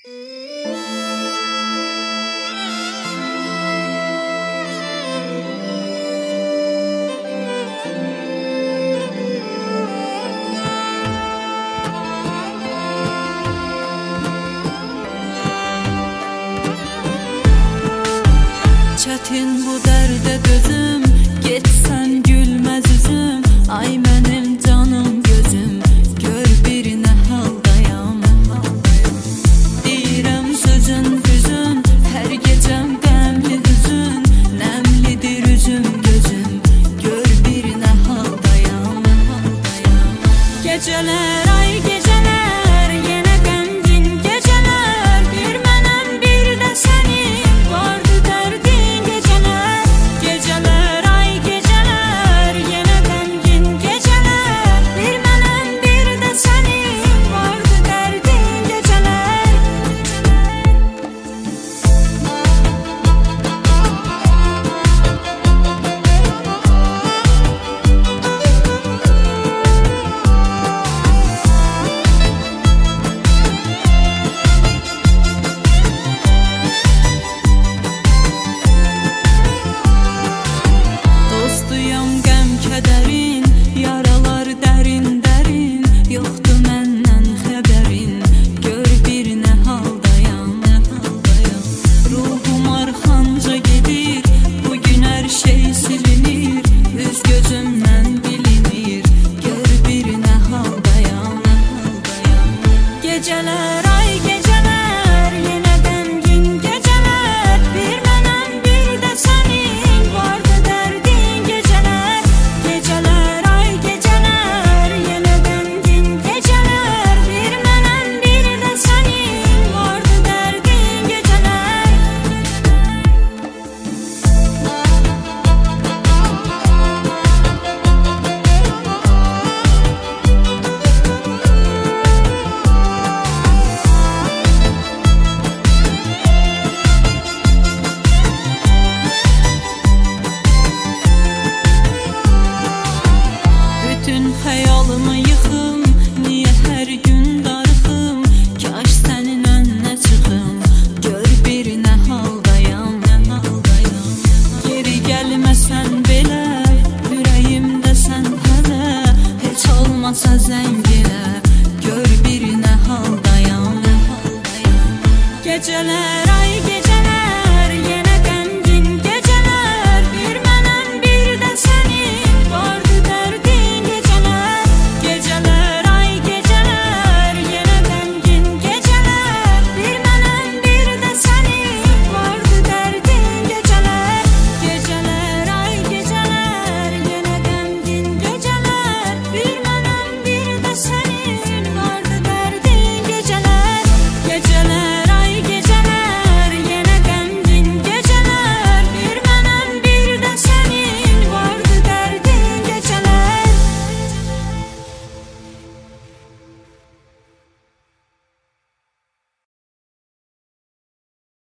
Çətin bu dərdə dözüm, getsən gülməz üzüm. Ay mənim canım gözüm, gör bir nə haldayam. Deyirəm sözün hüzün, hər gecəm qəmli hüzün. Nəmlidir üzüm gözüm, gör bir nə haldayam. Gecələr ay gecələr, yenə qəmgin gecələr. Bir mənəm bir də sənin, vardı dərdin gecələr. Gecələr ay gecələr, yenə qəmgin gecələr. Bir mənəm bir də sənin, vardı dərdin gecələr. Dostuyam qəm kədərin, yaralar dərin dərin. Yoxdur məndən xəbərin, gör bir nə haldayam. Ruhum arxanca gedir, bugün hər şey silinir. Üz gözümdən bilinir, gör bir nə haldayam. Gecələr ay gecələr, yenə qəmgin gecələr. Bir mənəm bir də sənin, vardı dərdin gecələr. Gecələr ay gecələr, yenə qəmgin gecələr. Bir mənəm bir də sənin, vardı dərdin gecələr. Bütün xəyalımı yıxım, niyə hər gün darıxım? Kaş sənin önünə çıxım, gör bir nə haldayam. Geri gəlməsən belə, ürəyimdə sən hələ. Heç olmasa zəngilə, gör bir nə haldayam. Gecələr